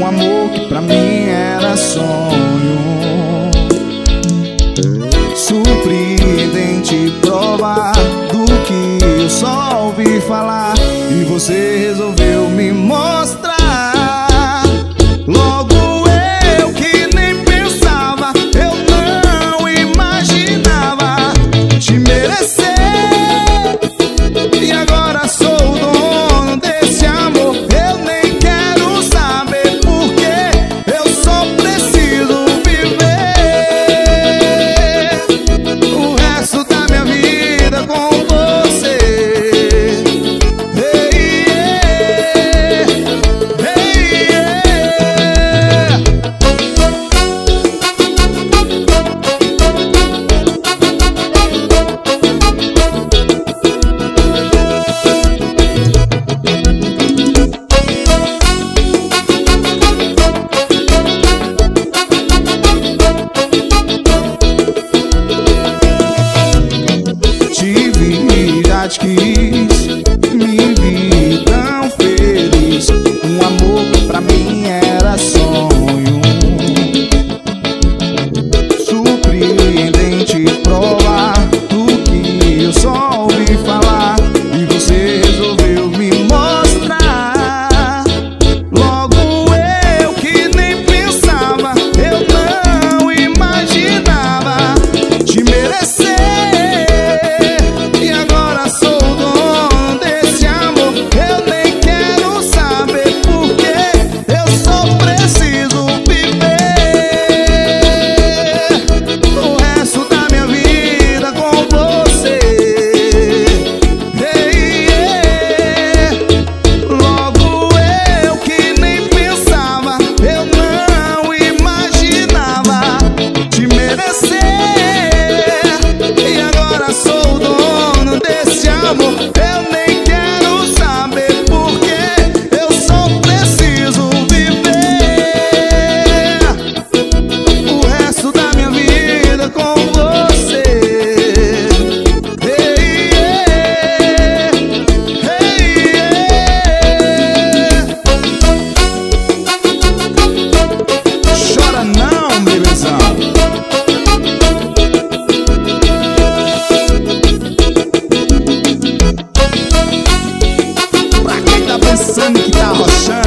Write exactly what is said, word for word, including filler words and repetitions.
um amor que pra mim era sonho. Surpreendente prova do que eu só ouvi falar, e você resolveu me mostrar. Logo eu que nem pensava, eu não imaginava te merecer. E agora sou o dono desse amor. Eu nem quero saber porque eu só preciso viver o resto da minha vida com você. Hey, yeah. Hey, yeah. Te quis, me vi tão feliz. Um amor que pra mim era sonho. Surpreendente prova do que eu só ouvi falar, e você resolveu me mostrar. Logo eu que nem pensava, eu não imaginava te merecer. Eu nem quero saber porque eu só preciso viver o resto da minha vida com você. Hey, yeah. Hey, yeah. Chora não, bebezão. Pensando que tá arrochando.